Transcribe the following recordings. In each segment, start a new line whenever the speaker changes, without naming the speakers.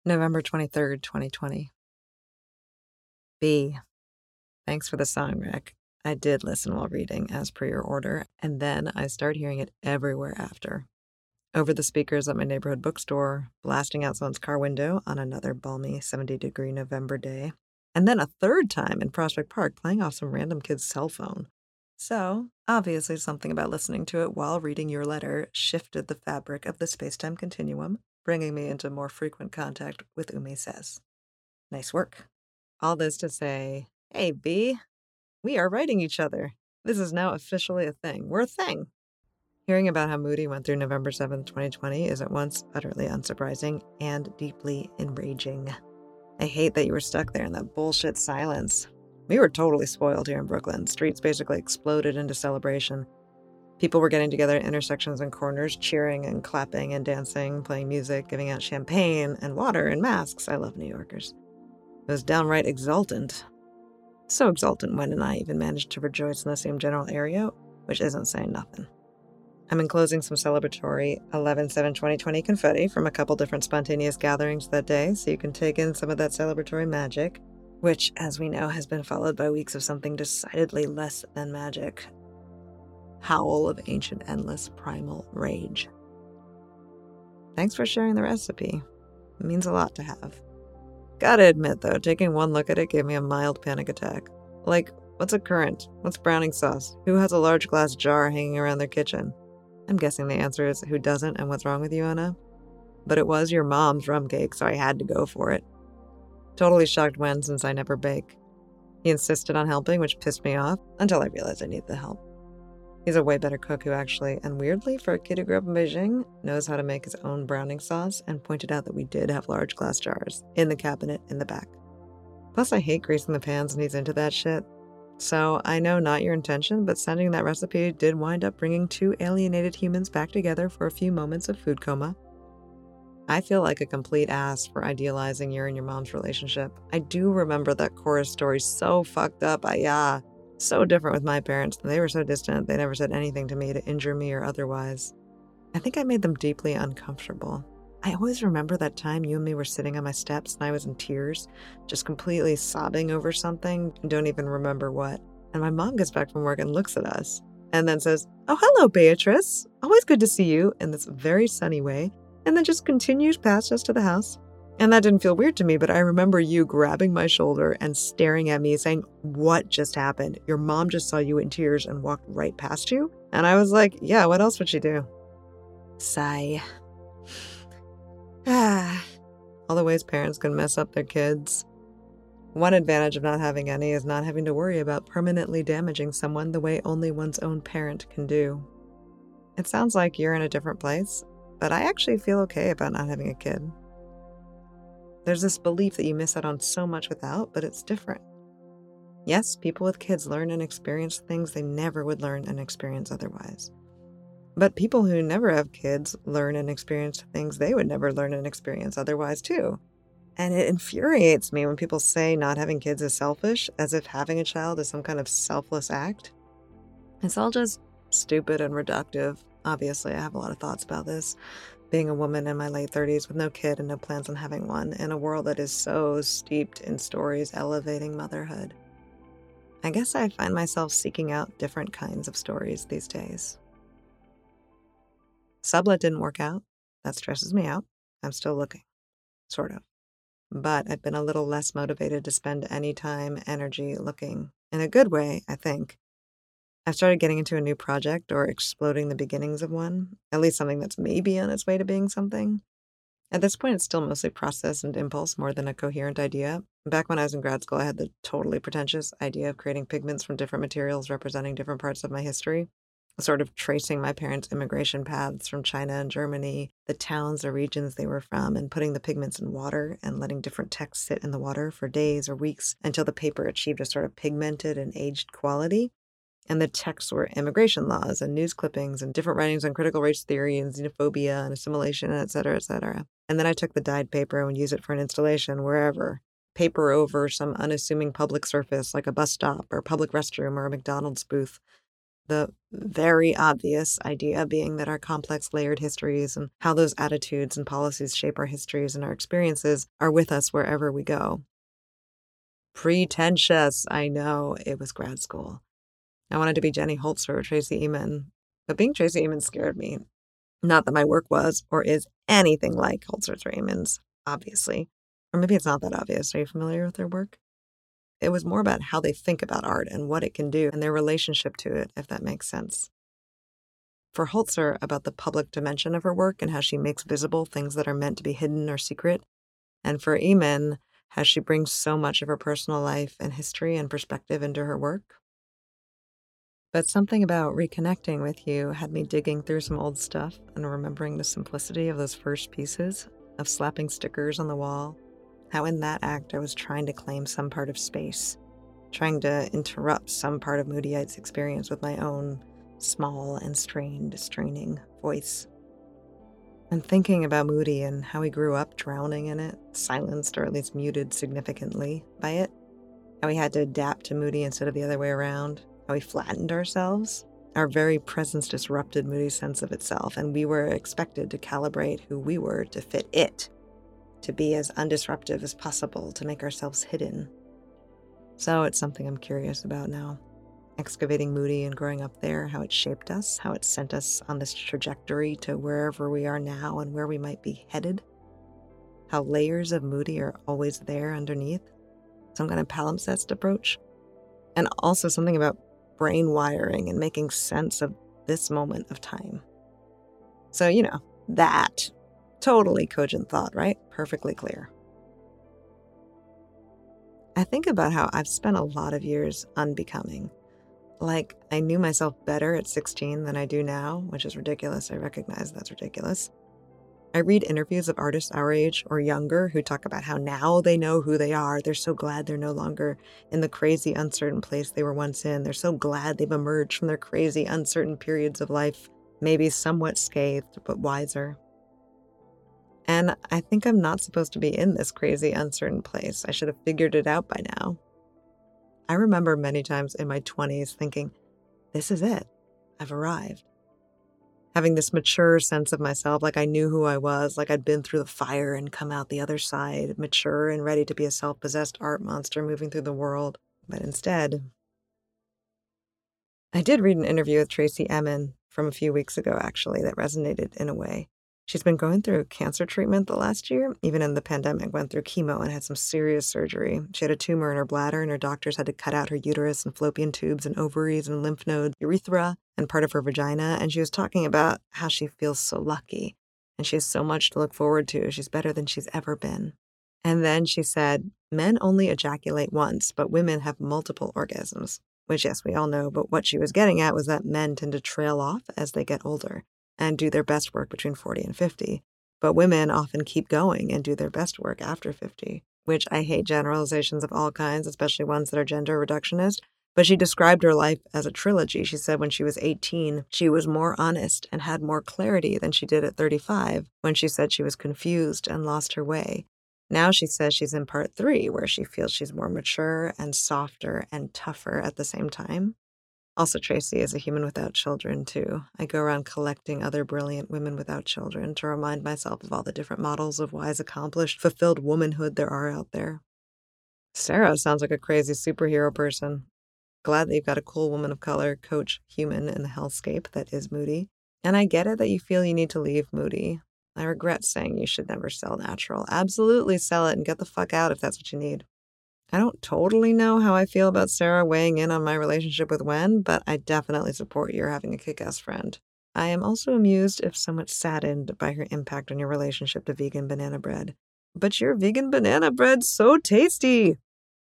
November 23rd, 2020. B. Thanks for the song, Rick. I did listen while reading, as per your order, and then I started hearing it everywhere after. Over the speakers at my neighborhood bookstore, blasting out someone's car window on another balmy 70-degree November day, and then a third time in Prospect Park playing off some random kid's cell phone. So, obviously, something about listening to it while reading your letter shifted the fabric of the space-time continuum, bringing me into more frequent contact with Umi Says. Nice work. All this to say, hey, B, we are writing each other. This is now officially a thing. We're a thing. Hearing about how Moody went through November 7th, 2020 is at once utterly unsurprising and deeply enraging. I hate that you were stuck there in that bullshit silence. We were totally spoiled here in Brooklyn. Streets basically exploded into celebration. People were getting together at intersections and corners, cheering and clapping and dancing, playing music, giving out champagne and water and masks. I love New Yorkers. It was downright exultant. So exultant when and I even managed to rejoice in the same general area, which isn't saying nothing. I'm enclosing some celebratory 11/7/2020 confetti from a couple different spontaneous gatherings that day, so you can take in some of that celebratory magic, which, as we know, has been followed by weeks of something decidedly less than magic. Howl of ancient endless primal rage. Thanks for sharing the recipe. It means a lot to have. Gotta admit, though, taking one look at it gave me a mild panic attack. Like, what's a currant? What's browning sauce? Who has a large glass jar hanging around their kitchen? I'm guessing the answer is who doesn't and what's wrong with you, Anna? But it was your mom's rum cake, so I had to go for it. Totally shocked when, since I never bake. He insisted on helping, which pissed me off, until I realized I needed the help. He's a way better cook who actually, and weirdly for a kid who grew up in Beijing, knows how to make his own browning sauce, and pointed out that we did have large glass jars in the cabinet in the back. Plus, I hate greasing the pans and he's into that shit. So, I know not your intention, but sending that recipe did wind up bringing two alienated humans back together for a few moments of food coma. I feel like a complete ass for idealizing your and your mom's relationship. I do remember that chorus story so fucked up, so different with my parents. They were so distant, they never said anything to me to injure me or otherwise. I think I made them deeply uncomfortable. I always remember that time you and me were sitting on my steps and I was in tears, just completely sobbing over something, don't even remember what. And my mom gets back from work and looks at us and then says, "Oh, hello, Beatrice. Always good to see you," in this very sunny way, and then just continues past us to the house. And that didn't feel weird to me, but I remember you grabbing my shoulder and staring at me saying, "What just happened? Your mom just saw you in tears and walked right past you?" And I was like, yeah, what else would she do? Sigh. All the ways parents can mess up their kids. One advantage of not having any is not having to worry about permanently damaging someone the way only one's own parent can do. It sounds like you're in a different place, but I actually feel okay about not having a kid. There's this belief that you miss out on so much without, but it's different. Yes, people with kids learn and experience things they never would learn and experience otherwise. But people who never have kids learn and experience things they would never learn and experience otherwise, too. And it infuriates me when people say not having kids is selfish, as if having a child is some kind of selfless act. It's all just stupid and reductive. Obviously, I have a lot of thoughts about this. Being a woman in my late 30s with no kid and no plans on having one, in a world that is so steeped in stories elevating motherhood. I guess I find myself seeking out different kinds of stories these days. Sublet didn't work out. That stresses me out. I'm still looking. Sort of. But I've been a little less motivated to spend any time, energy looking. In a good way, I think. I've started getting into a new project or exploding the beginnings of one, at least something that's maybe on its way to being something. At this point, it's still mostly process and impulse more than a coherent idea. Back when I was in grad school, I had the totally pretentious idea of creating pigments from different materials representing different parts of my history, sort of tracing my parents' immigration paths from China and Germany, the towns or regions they were from, and putting the pigments in water and letting different texts sit in the water for days or weeks until the paper achieved a sort of pigmented and aged quality. And the texts were immigration laws and news clippings and different writings on critical race theory and xenophobia and assimilation, et cetera, et cetera. And then I took the dyed paper and would use it for an installation wherever. Paper over some unassuming public surface like a bus stop or public restroom or a McDonald's booth. The very obvious idea being that our complex, layered histories and how those attitudes and policies shape our histories and our experiences are with us wherever we go. Pretentious, I know. It was grad school. I wanted to be Jenny Holzer or Tracy Emin, but being Tracy Emin scared me. Not that my work was or is anything like Holzer's or Emin's, obviously. Or maybe it's not that obvious. Are you familiar with their work? It was more about how they think about art and what it can do and their relationship to it, if that makes sense. For Holzer, about the public dimension of her work and how she makes visible things that are meant to be hidden or secret. And for Emin, how she brings so much of her personal life and history and perspective into her work. But something about reconnecting with you had me digging through some old stuff and remembering the simplicity of those first pieces, of slapping stickers on the wall, how in that act I was trying to claim some part of space, trying to interrupt some part of Moodyite's experience with my own small and strained, straining voice. And thinking about Moody and how he grew up drowning in it, silenced or at least muted significantly by it, how he had to adapt to Moody instead of the other way around, how we flattened ourselves. Our very presence disrupted Moody's sense of itself, and we were expected to calibrate who we were to fit it, to be as undisruptive as possible, to make ourselves hidden. So it's something I'm curious about now. Excavating Moody and growing up there, how it shaped us, how it sent us on this trajectory to wherever we are now and where we might be headed. How layers of Moody are always there underneath. Some kind of palimpsest approach. And also something about brain wiring and making sense of this moment of time. So, that. Totally cogent thought, right? Perfectly clear. I think about how I've spent a lot of years unbecoming. Like, I knew myself better at 16 than I do now, which is ridiculous. I recognize that's ridiculous. I read interviews of artists our age or younger who talk about how now they know who they are. They're so glad they're no longer in the crazy, uncertain place they were once in. They're so glad they've emerged from their crazy, uncertain periods of life, maybe somewhat scathed, but wiser. And I think I'm not supposed to be in this crazy, uncertain place. I should have figured it out by now. I remember many times in my 20s thinking, this is it. I've arrived. Having this mature sense of myself, like I knew who I was, like I'd been through the fire and come out the other side, mature and ready to be a self-possessed art monster moving through the world. But instead, I did read an interview with Tracy Emin from a few weeks ago, actually, that resonated in a way. She's been going through cancer treatment the last year, even in the pandemic, went through chemo and had some serious surgery. She had a tumor in her bladder, and her doctors had to cut out her uterus and fallopian tubes and ovaries and lymph nodes, urethra, and part of her vagina. And she was talking about how she feels so lucky, and she has so much to look forward to. She's better than she's ever been. And then she said, men only ejaculate once, but women have multiple orgasms. Which, yes, we all know, but what she was getting at was that men tend to trail off as they get older and do their best work between 40 and 50. But women often keep going and do their best work after 50, which I hate generalizations of all kinds, especially ones that are gender reductionist. But she described her life as a trilogy. She said when she was 18, she was more honest and had more clarity than she did at 35, when she said she was confused and lost her way. Now she says she's in part 3, where she feels she's more mature and softer and tougher at the same time. Also, Tracy is a human without children, too. I go around collecting other brilliant women without children to remind myself of all the different models of wise, accomplished, fulfilled womanhood there are out there. Sarah sounds like a crazy superhero person. Glad that you've got a cool woman of color coach human in the hellscape that is Moody. And I get it that you feel you need to leave Moody. I regret saying you should never sell natural. Absolutely sell it and get the fuck out if that's what you need. I don't totally know how I feel about Sarah weighing in on my relationship with Wen, but I definitely support your having a kick-ass friend. I am also amused, if somewhat saddened, by her impact on your relationship to vegan banana bread. But your vegan banana bread's so tasty!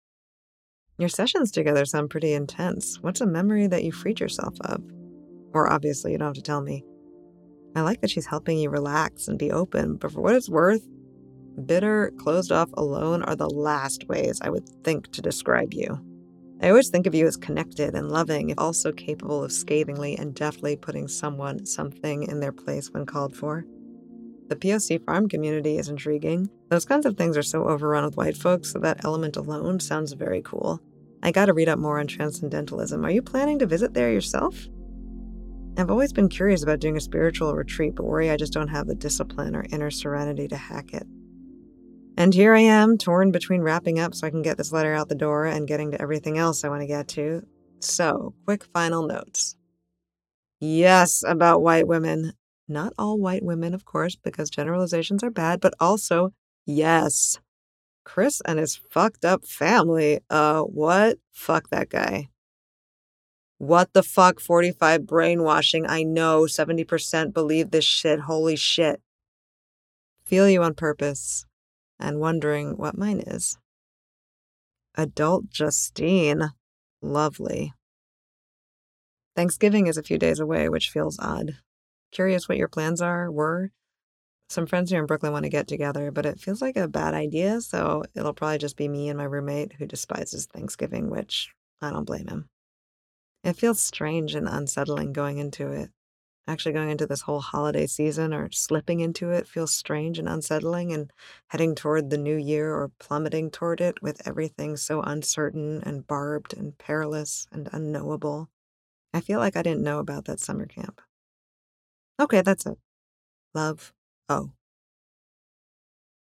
Your sessions together sound pretty intense. What's a memory that you freed yourself of? Or obviously, you don't have to tell me. I like that she's helping you relax and be open, but for what it's worth, bitter, closed off, alone are the last ways I would think to describe you. I always think of you as connected and loving, if also capable of scathingly and deftly putting someone, something in their place when called for. The POC farm community is intriguing. Those kinds of things are so overrun with white folks, so that element alone sounds very cool. I gotta read up more on transcendentalism. Are you planning to visit there yourself? I've always been curious about doing a spiritual retreat, but worry I just don't have the discipline or inner serenity to hack it. And here I am, torn between wrapping up so I can get this letter out the door and getting to everything else I want to get to. So, quick final notes. Yes, about white women. Not all white women, of course, because generalizations are bad, but also, yes. Chris and his fucked up family. What? Fuck that guy. What the fuck? 45 brainwashing. I know 70% believe this shit. Holy shit. Feel you on purpose and wondering what mine is. Adult Justine. Lovely. Thanksgiving is a few days away, which feels odd. Curious what your plans were. Some friends here in Brooklyn want to get together, but it feels like a bad idea, so it'll probably just be me and my roommate who despises Thanksgiving, which I don't blame him. It feels strange and unsettling going into it. Actually going into this whole holiday season or slipping into it feels strange and unsettling, and heading toward the new year or plummeting toward it with everything so uncertain and barbed and perilous and unknowable. I feel like I didn't know about that summer camp. Okay, that's it. Love. Oh.